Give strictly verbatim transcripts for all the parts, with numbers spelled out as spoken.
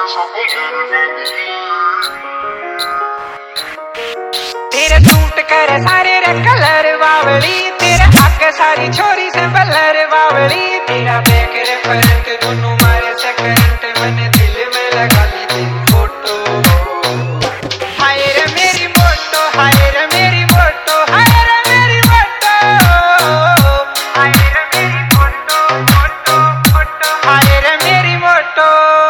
तेरे सूट करे सारे रे कलर बावली, तेरे आके सारी छोरी से बलर बावली, तेरा बैक रे फ्रंट दोनों मारे से करंट, मैंने दिल में लगा ली तेरी फोटो। हाय रे मेरी मोटो, हाय रे मेरी मोटो, हाय रे मेरी मोटो, हाय रे मेरी मोटो मोटो मोटो, हाय रे मेरी मोटो।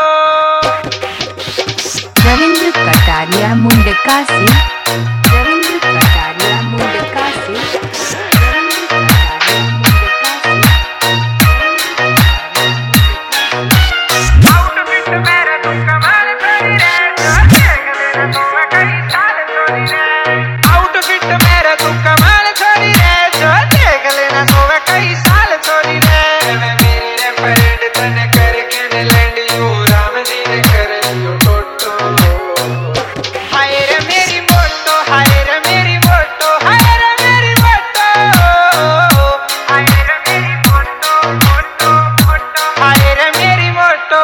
रविंद्र कटारिया मुंडका से, रविंद्र कटारिया मुंडका से, आउटफिट मेरा तू कमाल करी रे, जो देख लेना तू मैं कई साल छोड़ी रे। आउटफिट मेरा तू कमाल करी रे, जो देख लेना तू मैं कई साल छोड़ी रे। मैं मेरी रे फ्रेंड तने करके ने लैंड यू राम जी ने कर लियो टोटो। हाय रे मेरी मोटो, हाय रे मेरी मोटो, हाय रे मेरी मोटो, हाय रे मेरी मोटो मोटो मोटो, हाय रे मेरी मोटो।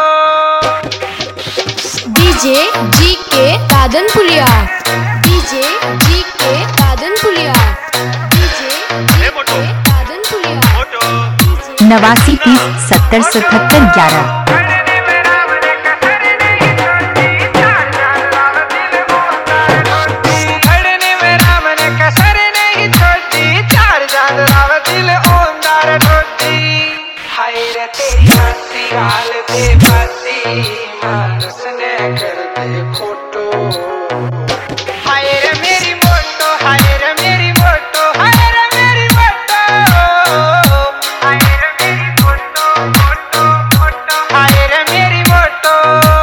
डीजे जी के कादनपुलिया, डीजे जी के कादनपुलिया, डीजे जी के कादनपुलिया, नवासी तीस सत्तर सतहत्तर ग्यारह। हाय रे तेरी हंसी हाल दे बाती, मानस ने कर दे फोटो। हाय रे मेरी मोटो, हाय रे मेरी मोटो, हाय रे मेरी मोटो, हाय रे मेरी मोटो मोटो मोटो, हाय रे मेरी मोटो।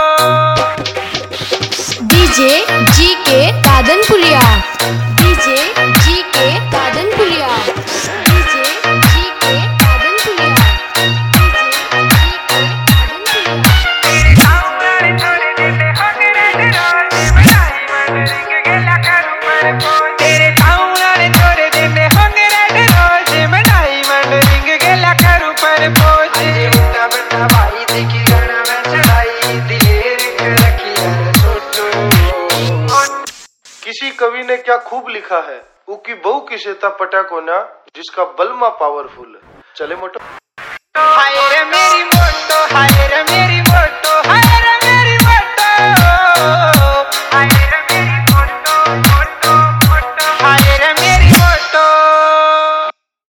डीजे जी के कादनपुलिया, डीजे जी के कादनपुलिया, डीजे जी के कादनपुलिया, डीजे जी के कादनपुलिया। तेरे गाँव वाले छोरे देते होंगे रे रोज, बनाई मंडरिंग गेला करूं पर पोज। तेरे गाँव वाले छोरे देते होंगे रे रोज, बनाई मंडरिंग गेला करूं पर पोज। अजे उठा बड़ा भाई देखी गाना में चढ़ाई, दिलेर के रखी यार छोटो। किसी कवि ने क्या खूब लिखा है, उकी बहू की सेता पटा कोना, जिसका बलमा पावरफुल है। चले मोटो। हाय रे मेरी मोटो, हाय रे मेरी मोटो, हाय